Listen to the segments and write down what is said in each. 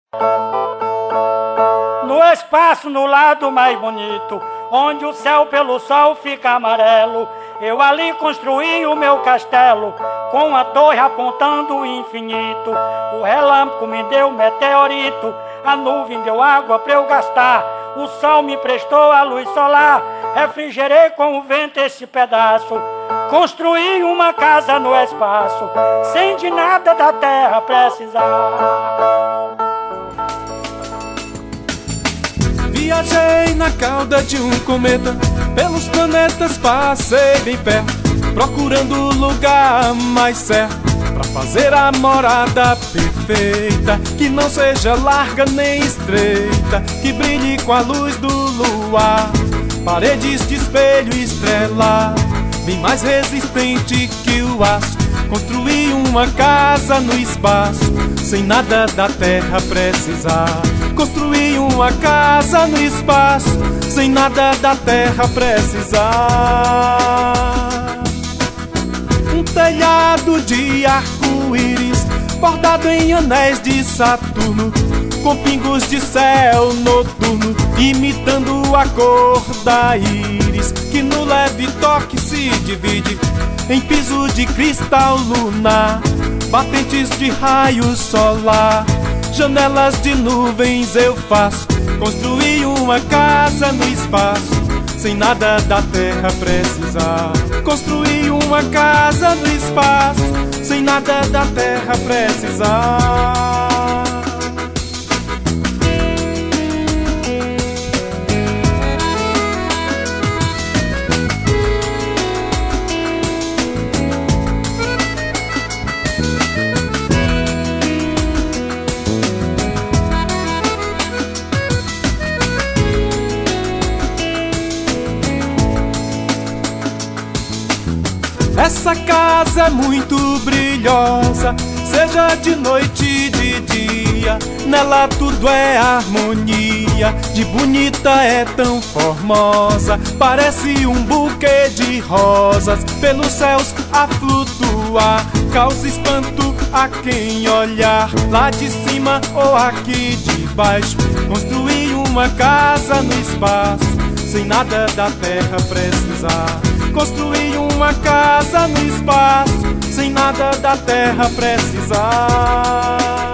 No espaço, no lado mais bonito, onde o céu pelo sol fica amarelo, eu ali construí o meu castelo, com a torre apontando o infinito. O relâmpago me deu meteorito, a nuvem deu água pra eu gastar, o sol me prestou a luz solar, refrigerei com o vento esse pedaço. Construí uma casa no espaço, sem de nada da terra precisar. Viajei na cauda de um cometa, pelos planetas passei bem perto, procurando o lugar mais certo pra fazer a morada perfeita, que não seja larga nem estreita, que brilhe com a luz do luar, paredes de espelho e estrela, bem mais resistente que o aço. Construí uma casa no espaço, sem nada da terra precisar. Construí uma casa no espaço, sem nada da terra precisar. Um telhado de arco-íris, bordado em anéis de Saturno, com pingos de céu noturno, imitando a cor da íris, que no leve toque se divide em piso de cristal lunar, batentes de raio solar, janelas de nuvens eu faço. Construí uma casa no espaço, sem nada da terra precisar. Construí uma casa no espaço, sem nada da terra precisar. Essa casa é muito brilhosa, seja de noite e de dia, nela tudo é harmonia, de bonita é tão formosa, parece um buquê de rosas, pelos céus a flutuar, causa espanto a quem olhar, lá de cima ou aqui de baixo. Construí uma casa no espaço, sem nada da terra precisar. Construí uma casa no espaço, sem nada da terra precisar.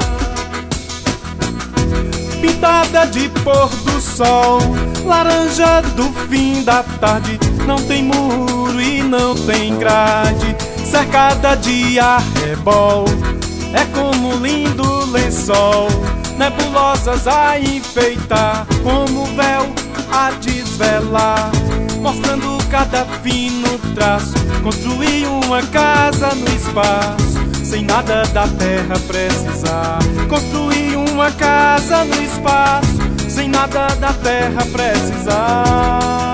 Pintada de pôr do sol, laranja do fim da tarde, não tem muro e não tem grade, cercada de arrebol, é como um lindo lençol, nebulosas a enfeitar, como véu a desvelar, mostrando cada fino traço. Construí uma casa no espaço, sem nada da terra precisar. Construí uma casa no espaço, sem nada da terra precisar.